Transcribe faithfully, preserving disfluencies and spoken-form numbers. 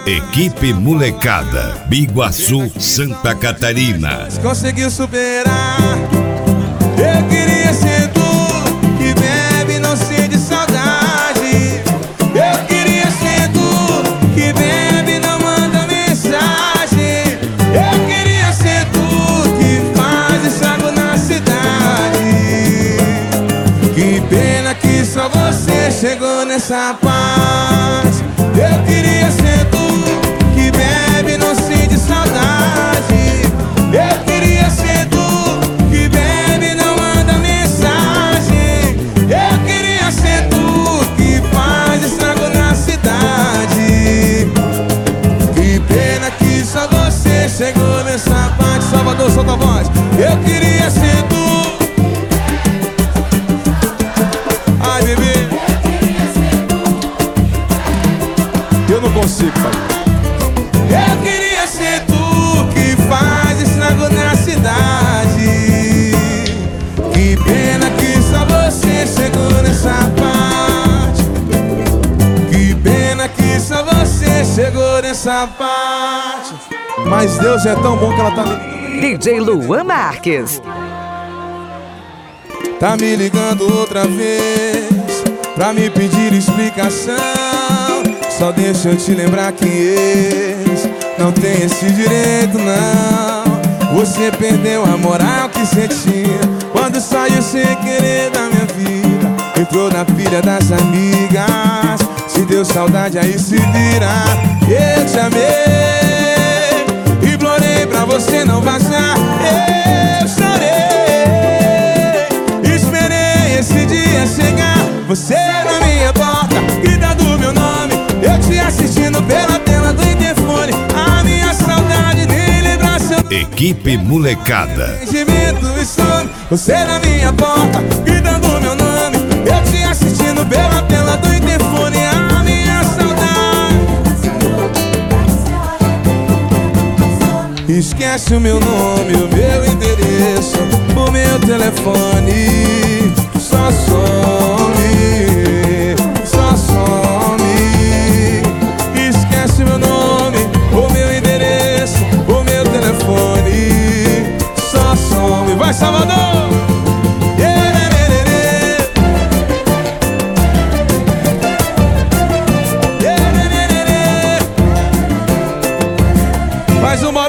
Equipe Molecada, Biguaçu, Santa Catarina. Conseguiu superar. Eu queria ser tu, que bebe não sente saudade. Eu queria ser tu, que bebe não manda mensagem. Eu queria ser tu, que faz estrago na cidade. Que pena que só você chegou nessa paz. Eu queria ser tu, que bebe não sente saudade. Eu queria ser tu, que bebe não manda mensagem. Eu queria ser tu, que faz estrago na cidade. Que pena que só você chegou nessa parte. Salvador, solta a voz. Eu queria ser tu. Ai, bebê, eu não consigo, pai. Eu queria ser tu, que faz estrago na cidade. Que pena que só você chegou nessa parte. Que pena que só você chegou nessa parte. Mas Deus é tão bom que ela tá me... D J Luan Marques. Tá me ligando outra vez pra me pedir explicação. Só deixa eu te lembrar que ex não tem esse direito, não. Você perdeu a moral que cê tinha quando saiu sem querer da minha vida. Entrou na pilha das amigas. Se deu saudade, aí se vira. Eu te amei, implorei pra você não vazar. Eu chorei, esperei esse dia chegar. Você na minha porta, gritando meu nome. Eu te assistindo pela tela do interfone. A minha saudade nem lembra seu Equipe Molecada. sentimento e some. Você na minha porta, gritando meu nome. Eu te assistindo pela tela do interfone. A minha saudade. Esquece o meu nome, o meu endereço, o meu telefone. Só some, só some. Esquece meu nome, o meu endereço, o meu telefone. Só some. Vai, Salvador! Mais uma